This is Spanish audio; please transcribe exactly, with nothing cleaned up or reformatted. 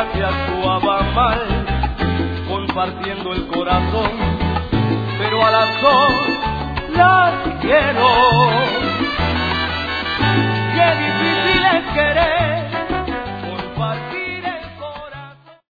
ella que actuaba mal, compartiendo el corazón, pero a las dos las quiero.